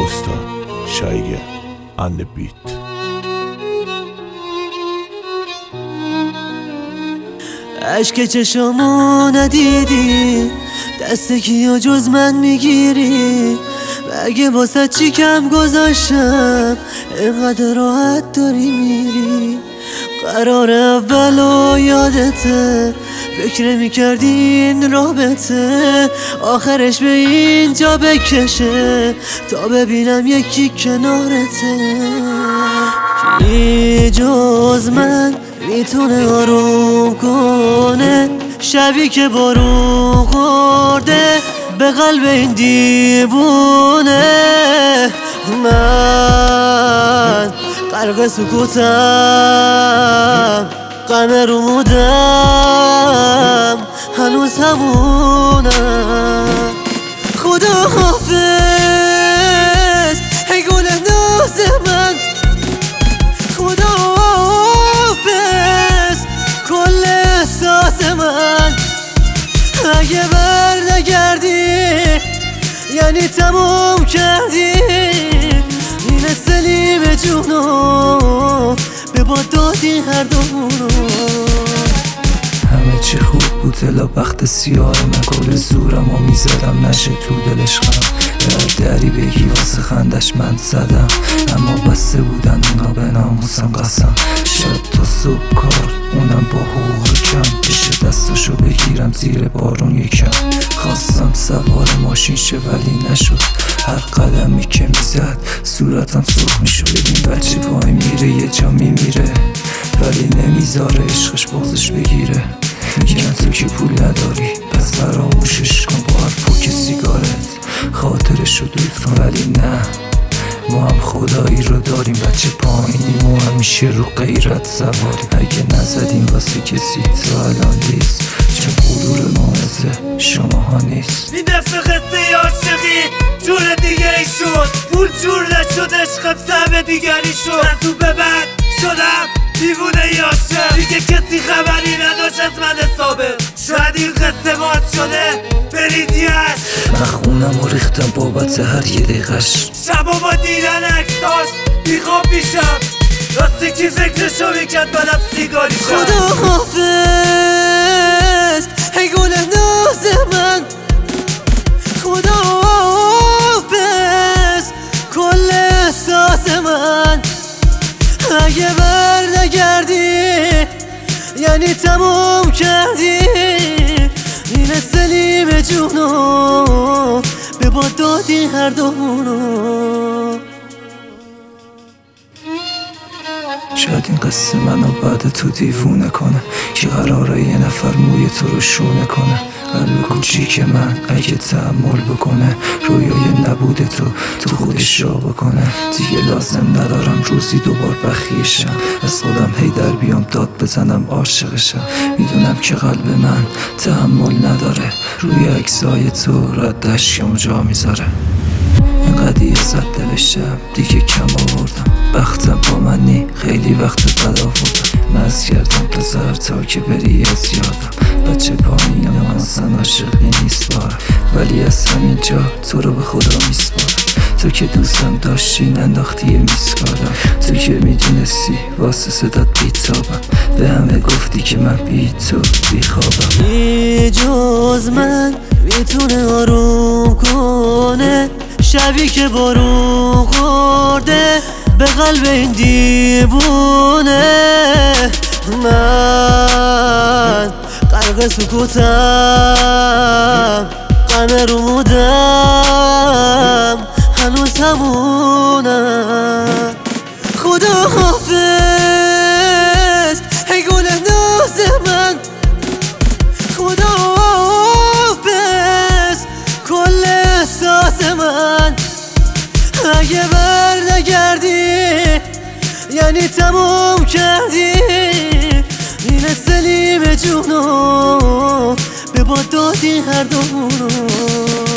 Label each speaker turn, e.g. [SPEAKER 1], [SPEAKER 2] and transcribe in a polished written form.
[SPEAKER 1] Costa, Shaiger and the beat.
[SPEAKER 2] عشق چشامو ندیدی، دست کیو جز من میگیری؟ مگه واسه چی کم گذاشتم اینقدر راحت داری میری؟ قرار اولو یادته، فکر میکردی این رابطه آخرش به اینجا بکشه تا ببینم یکی کنارته. کی جز من میتونه آروم کنه شبی که بارون خورده به قلب این دیوونه؟ من غرق سکوتم، غم رو مودم هنوز همونم. خدا حافظ ای گل ناز من، خدا حافظ کل احساس من. اگه برنگردی یعنی تموم کردی این سلیم جونو به باد دادی هر دومونو.
[SPEAKER 3] همه چی خوب بود الا بخت سیاه من، کل زورم و میزدم نشه تو دلش خم. دری بگی واسه خندش من زدم، اما بسته بودن اونا به ناموسم قسم. شب تا صبح کار اونم با حقوق کم، بشه دستاشو بگیرم زیر بارون یکم. خواستم سوار ماشین شه ولی نشد، هر قدمی که میزد صورتم سرخ میشد. ببین بچه پای میره یه جا میمیره ولی نمیذاره عشقش بغزش بگیره. میگن تو که پول نداری پس فراموشش کن با هر پوک سیگارت خاطرشو دود کن. ولی نه ما هم خدایی رو داریم، بچه پایینیم و همیشه رو غیرت سواریم. اگه نزدیم واسه کسی تا الان نیست، چون غرور ما مثل شماها نیست.
[SPEAKER 4] این دفعه قصه عاشقی جور دیگه ای شد، پول جور نشد عشقم سهم دیگری شد. من تو به بعد شدم دیوونه عاشق، دیگه کسی خبری نداشت از من حسابه. شاید این قصه باز شده بریزیش.
[SPEAKER 3] من خونم و ریختم بابت هر یه دقیقش،
[SPEAKER 4] شبا با دیدن عکساش بیخواب میشم، راستی کی فکرشو میکرد منم سیگاری شم.
[SPEAKER 2] خدا حافظ ای گل ناز من، خدا حافظ کل احساس من. اگه برنگردی یعنی تموم کردی این سلیم جونو به باد دادی هر دومونو.
[SPEAKER 3] شاید این قصه منو بعد تو دیوونه کنه که قراره یه نفر موی تو رو شونه کنه. قلب کوچیک من اگه تحمل بکنه رویای نبوده تو خودش را بکنه. دیگه لازم ندارم روزی دوبار بخیشم، از خودم هی در بیام داد بزنم عاشقشم. میدونم که قلب من تحمل نداره روی عکسای تو رد اشکمو جا میذاره. اینقدر یه صد دلشم دیگه کم آوردم، بختم با منی خیلی وقت بد آوردم. مز کردم پسر تا که بری از یادم، بچه پایینم من اصلا عاشقی نیست بارم، ولی از همین جا تو رو به خدا میسپارم. تو که دوستم داشتی ننداختی یه میسکادم، تو که میدونستی واسه صدات بیتابم، به همه گفتی که من بی تو بیخوابم.
[SPEAKER 2] کی جز من میتونه آروم کنه شبی که بارون خورده به قلب این دیوونه؟ من غرق سکوتم، غم رو مودم هنوز همونم. خدا حافظ ای گل ناز من، خدا حافظ کل احساس من. اگه برنگردی یعنی تموم کردی این سلیم جونو به باد دادی هر دومونو.